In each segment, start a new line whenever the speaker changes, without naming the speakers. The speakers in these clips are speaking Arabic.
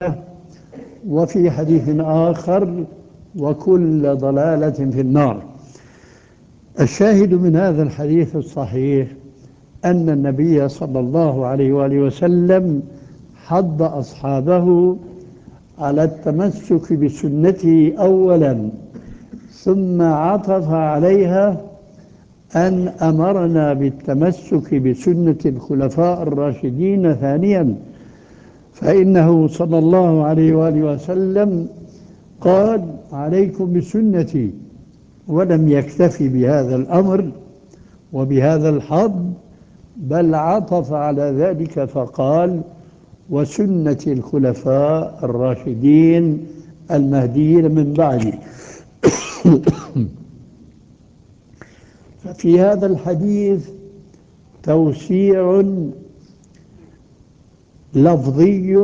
وفي حديث آخر وكل ضلالة في النار. الشاهد من هذا الحديث الصحيح أن النبي صلى الله عليه وآله وسلم حض أصحابه على التمسك بسنته أولا، ثم عطف عليها أن أمرنا بالتمسك بسنة الخلفاء الراشدين ثانيا، فإنه صلى الله عليه وآله وسلم قال: عليكم بسنتي، ولم يكتفي بهذا الأمر وبهذا الحظ، بل عطف على ذلك فقال: وسنة الخلفاء الراشدين المهديين من بعدي. ففي هذا الحديث توسيع لفظي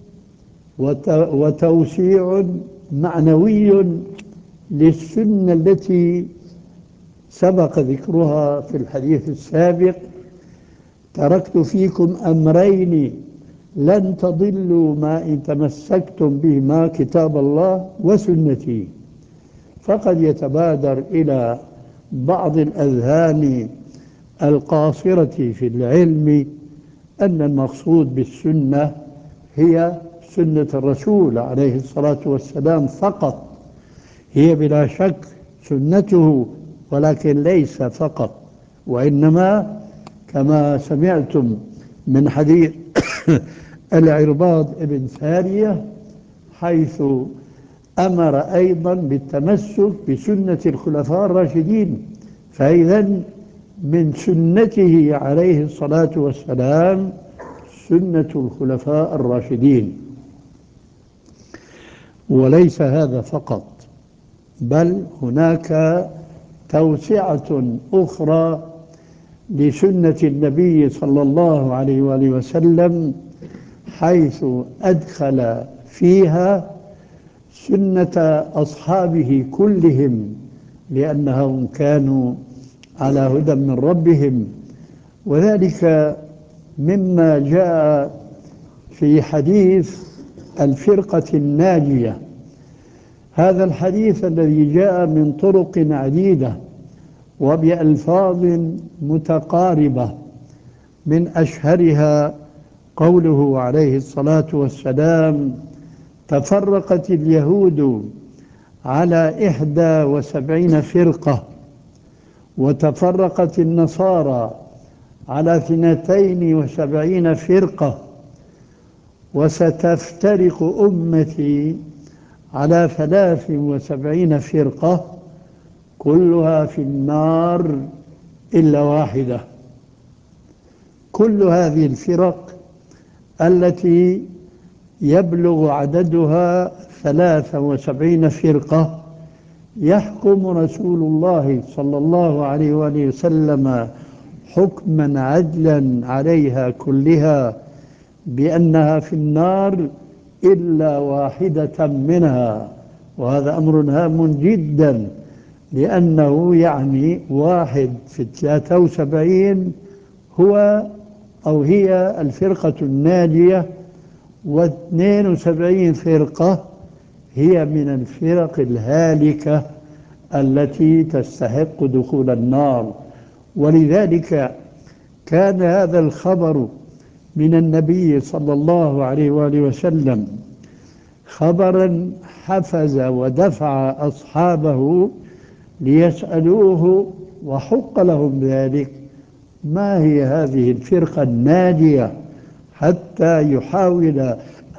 وتوسيع معنوي للسنة التي سبق ذكرها في الحديث السابق: تركت فيكم أمرين لن تضلوا ما إن تمسكتم بهما، كتاب الله وسنتي. فقد يتبادر إلى بعض الأذهان القاصرة في العلم أن المقصود بالسنة هي سنة الرسول عليه الصلاة والسلام فقط. هي بلا شك سنته، ولكن ليس فقط، وإنما كما سمعتم من حديث العرباض بن سارية، حيث أمر أيضا بالتمسك بسنة الخلفاء الراشدين. فإذا من سنته عليه الصلاة والسلام سنة الخلفاء الراشدين. وليس هذا فقط، بل هناك توسعة أخرى لسنة النبي صلى الله عليه وآله وسلم، حيث أدخل فيها سنة أصحابه كلهم، لأنهم كانوا على هدى من ربهم. وذلك مما جاء في حديث الفرقة الناجية. هذا الحديث الذي جاء من طرق عديدة وبألفاظ متقاربة، من أشهرها قوله عليه الصلاة والسلام: تفرقت اليهود على 71 فرقة، وتفرقت النصارى على 72 فرقة، وستفترق أمتي على 73 فرقة، كلها في النار إلا واحدة. كل هذه الفرق التي يبلغ عددها 73 فرقة يحكم رسول الله صلى الله عليه وآله وسلم حكما عدلا عليها كلها بأنها في النار إلا واحدة منها. وهذا أمر هام جدا، لأنه يعني واحد في 73 هو أو هي الفرقة الناجية، و72 فرقة هي من الفرق الهالكة التي تستحق دخول النار. ولذلك كان هذا الخبر من النبي صلى الله عليه وآله وسلم خبرا حفز ودفع أصحابه ليسألوه، وحق لهم ذلك: ما هي هذه الفرقة الناجية؟ حتى يحاول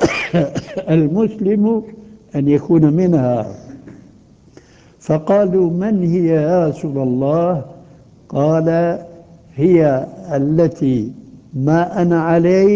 المسلم أن يكون منها. فقالوا: من هي يا رسول الله؟ قال: هي التي ما أنا عليه